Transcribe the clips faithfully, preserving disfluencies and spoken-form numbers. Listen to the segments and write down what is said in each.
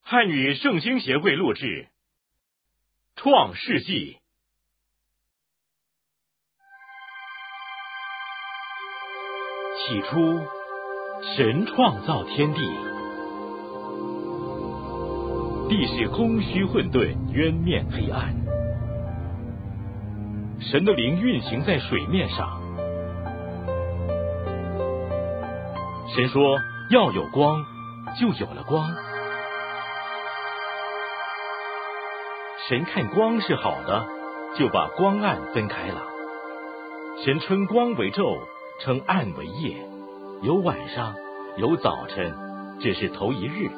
汉语圣经协会录制《创世纪》。起初，神创造天地，地是空虚混沌，渊面黑暗。神的灵运行在水面上。神说要有光，就有了光。神看光是好的，就把光暗分开了。神称光为昼，称暗为夜，有晚上，有早晨，这是头一日。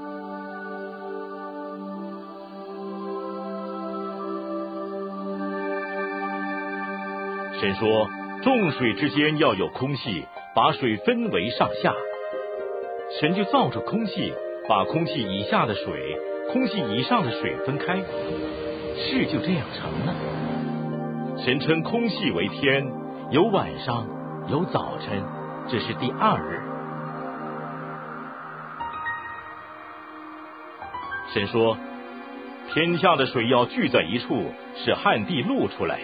神说众水之间要有空气，把水分为上下。神就造出空气，把空气以下的水、空气以上的水分开，事就这样成了。神称空气为天，有晚上，有早晨，这是第二日。神说天下的水要聚在一处，使旱地露出来，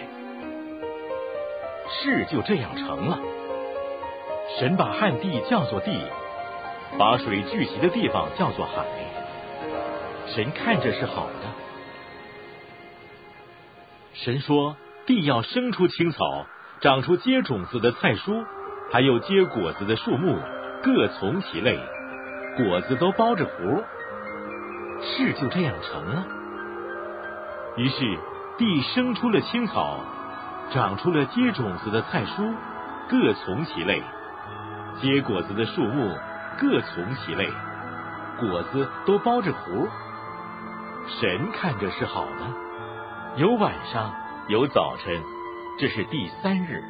事就这样成了。神把旱地叫做地，把水聚集的地方叫做海。神看着是好的。神说地要生出青草，长出结种子的菜蔬，还有结果子的树木，各从其类，果子都包着核，事就这样成了。于是地生出了青草，长出了结种子的菜蔬，各从其类，结果子的树木各从其类，果子都包着核。神看着是好的，有晚上，有早晨，这是第三日。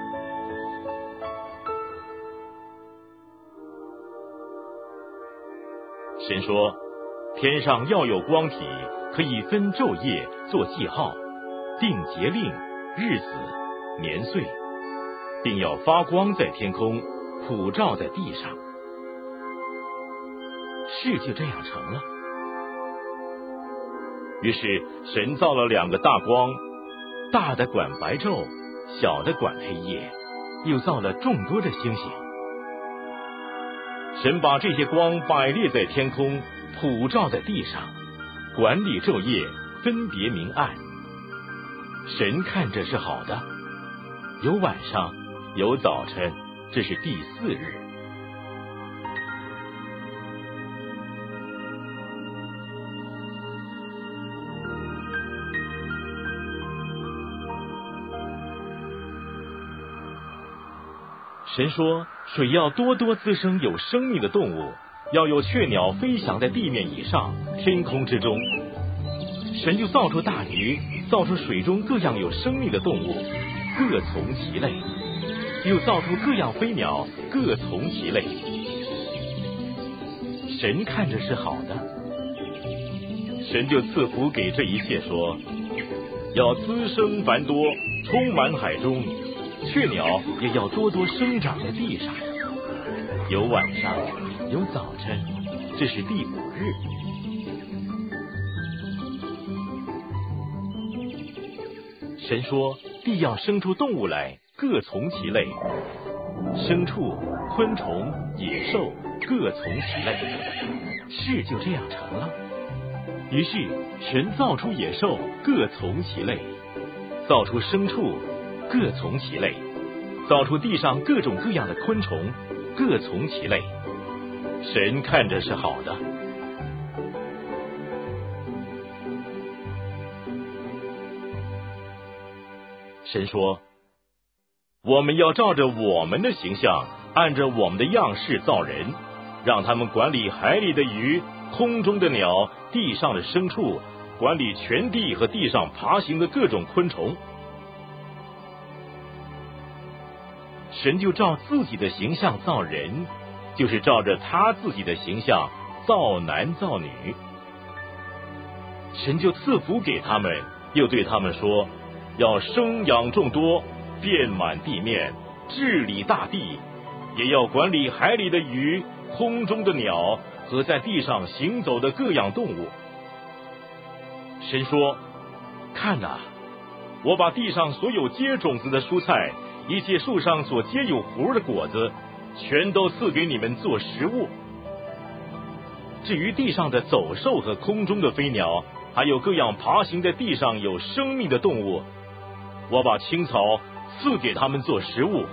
神说天上要有光体，可以分昼夜，做记号，定节令、日子、年岁，并要发光在天空，普照在地上。事就这样成了。于是神造了两个大光，大的管白昼，小的管黑夜，又造了众多的星星。神把这些光摆列在天空，普照在地上，管理昼夜，分别明暗。神看着是好的，有晚上，有早晨，这是第四日。神说水要多多滋生有生命的动物，要有雀鸟飞翔在地面以上，天空之中。神就造出大鱼，造出水中各样有生命的动物，各从其类，又造出各样飞鸟，各从其类。神看着是好的。神就赐福给这一切，说要滋生繁多，充满海中，雀鸟也要多多生长在地上，有晚上，有早晨，这是第五日。神说地要生出动物来，各从其类，牲畜、昆虫、野兽，各从其类，事就这样成了。于是神造出野兽，各从其类，造出牲畜，各从其类，造出地上各种各样的昆虫，各从其类。神看着是好的。神说我们要照着我们的形象，按着我们的样式造人，让他们管理海里的鱼，空中的鸟，地上的牲畜，管理全地和地上爬行的各种昆虫。神就照自己的形象造人，就是照着他自己的形象造男造女。神就赐福给他们，又对他们说要生养众多，遍满地面，治理大地，也要管理海里的鱼，空中的鸟和在地上行走的各样动物。 神说：看哪，我把地上所有结种子的蔬菜，一切树上所结有核的果子，全都赐给你们做食物。至于地上的走兽和空中的飞鸟，还有各样爬行在地上有生命的动物，我把青草赐给他们做食物。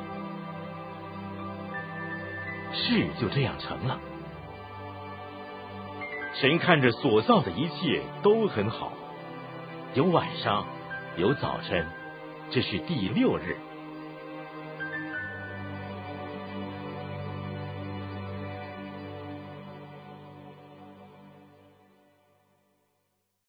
事就这样成了。神看着所造的一切都很好，有晚上，有早晨，这是第六日。